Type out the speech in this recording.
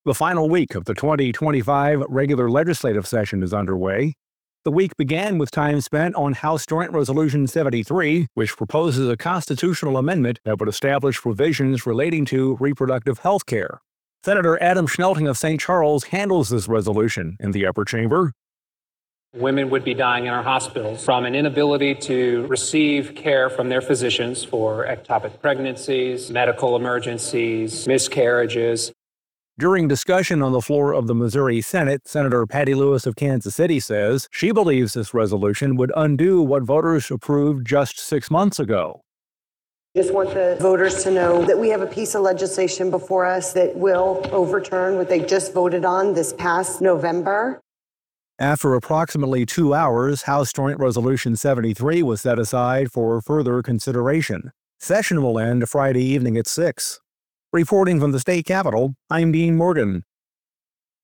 The final week of the 2025 regular legislative session is underway. The week began with time spent on House Joint Resolution 73, which proposes a constitutional amendment that would establish provisions relating to reproductive health care. Senator Adam Schnelting of St. Charles handles this resolution in the upper chamber. Women would be dying in our hospitals from an inability to receive care from their physicians for ectopic pregnancies, medical emergencies, miscarriages. During discussion on the floor of the Missouri Senate, Senator Patty Lewis of Kansas City says she believes this resolution would undo what voters approved just 6 months ago. Just want the voters to know that we have a piece of legislation before us that will overturn what they just voted on this past November. After approximately 2 hours, House Joint Resolution 73 was set aside for further consideration. Session will end Friday evening at 6. Reporting from the state capitol, I'm Dean Morgan.